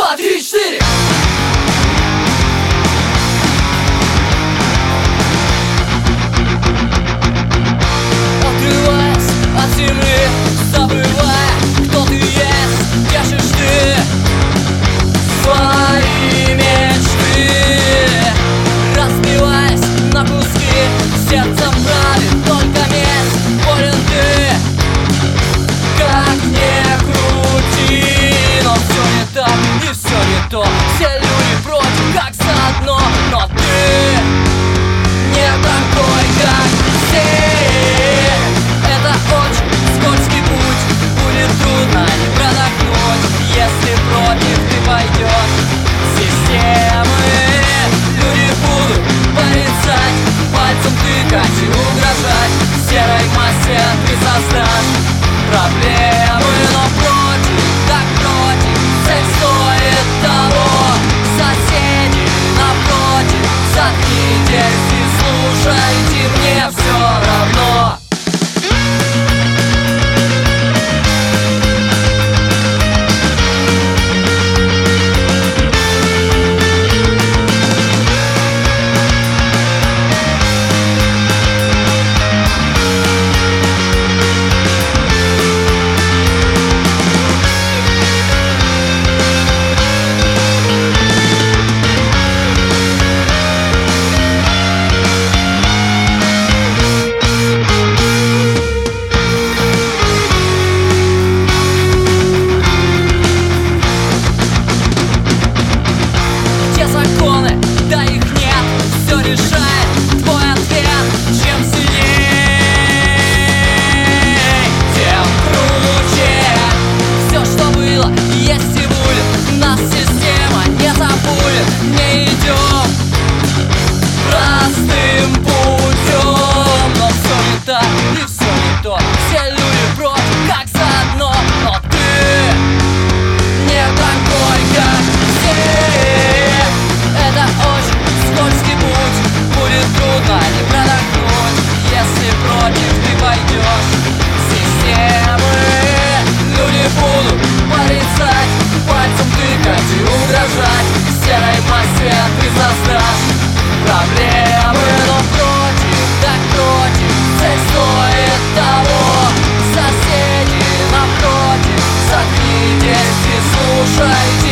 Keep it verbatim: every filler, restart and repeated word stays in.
два, три, четыре. Отрываясь от земли, забывая, кто ты есть, держишь ты свои мечты. Разбиваясь на куски, сердцем правит только месть. Болен ты, как не крути, но все не так и все не то. Все люди против, как заодно, но ты не такой, как все. Это очень скользкий путь, будет трудно не продохнуть, если против ты пойдешь системы. Люди будут порицать, пальцем тыкать и угрожать. Серой массе ты создашь проблемы, но против, так против, цель стоит того. Соседи напротив, заткнитесь и слушайте, мне все равно. Да их нет, все решает твой ответ. Чем сильней, тем круче. Все, что было, есть и будет. Нас система не забудет. Не идем простым путем, но все не так и все не то. Все люди против, как заодно, но ты не такой, как все. Это очень скользкий путь, будет трудно не продохнуть, если против ты пойдешь системы. Люди будут порицать, пальцем тыкать и угрожать. Серой массе ты создашь проблемы, но против, так против, цель стоит того. Соседи напротив, заткнитесь и слушайте.